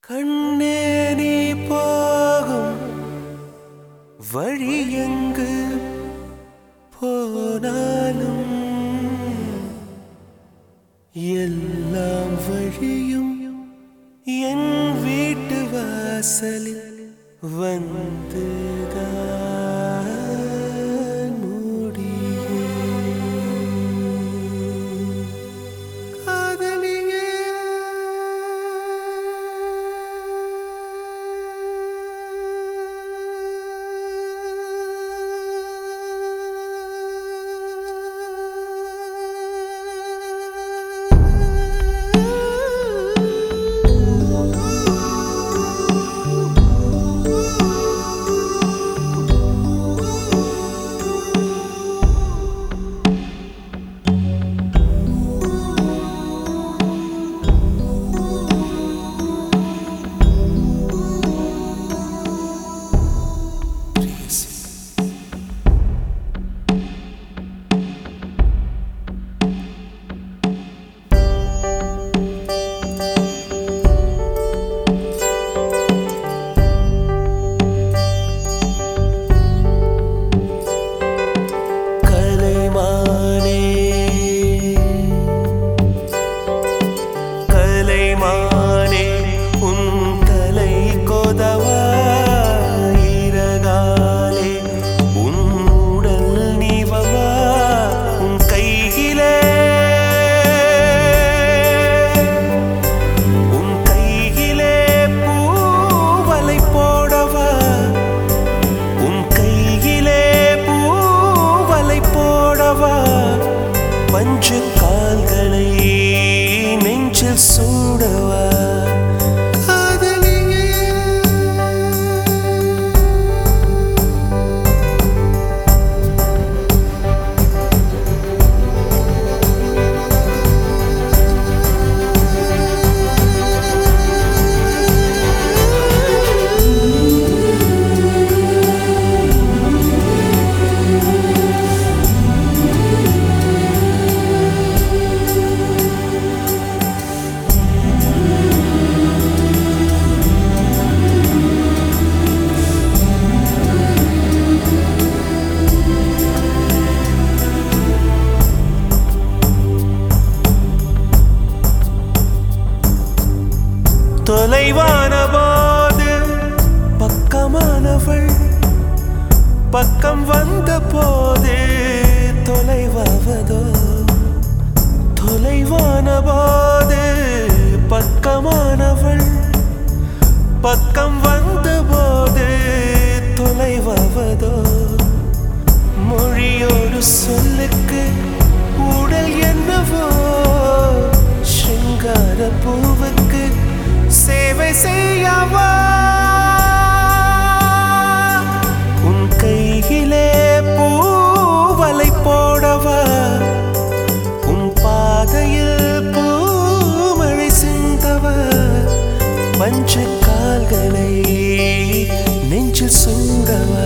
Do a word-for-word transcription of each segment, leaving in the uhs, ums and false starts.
கண்ணே நீ போகும் வழி எங்கு போனாலும் எல்லாம் வழியும் என் வீட்டு வாசலில் வந்துதான் முடியும். காதலியே பஞ்சு கால்களை நெஞ்சில் சூடவா தொலைவான போது பக்கமானவள் பக்கம் வந்த போது தொலைவாவதோ தொலைவான போது பக்கமானவள் பக்கம் வந்த போது தொலைவாவதோ மொழியோடு சொல்லுக்கு உடல் என்னவோ சிங்கார பூவுக்கு சேவை செய்யவா உன் கையிலே பூவலை போடவா உன் பாதையில் பூமழை சிந்தவா பஞ்சு கால்களை நெஞ்சில் சூடவா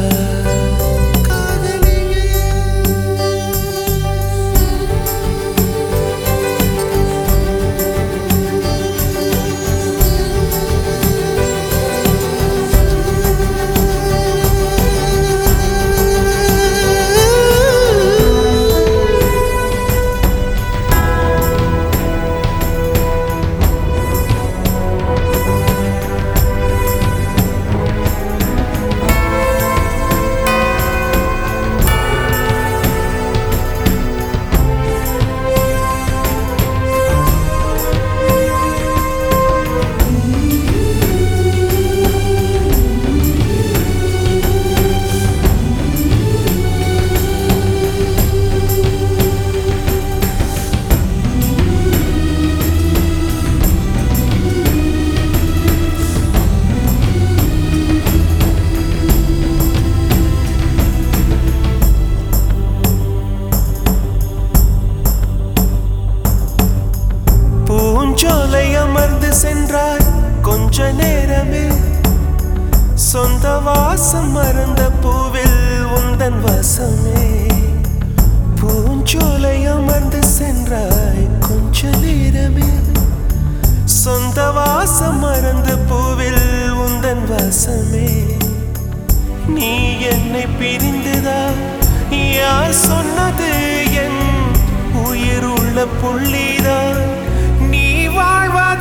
பூஞ்சோலை அமர்ந்து சென்றாய் கொஞ்ச நேரமே சொந்த வாசம் மறந்த பூவில் உந்தன் வாசமே பூஞ்சோலை அமர்ந்து சென்றாய் கொஞ்ச நேரமே சொந்த வாசம் மறந்த பூவில் நான் சொன்னது என் உயிர் உள்ள புள்ளிதான் நீ வாழ்வா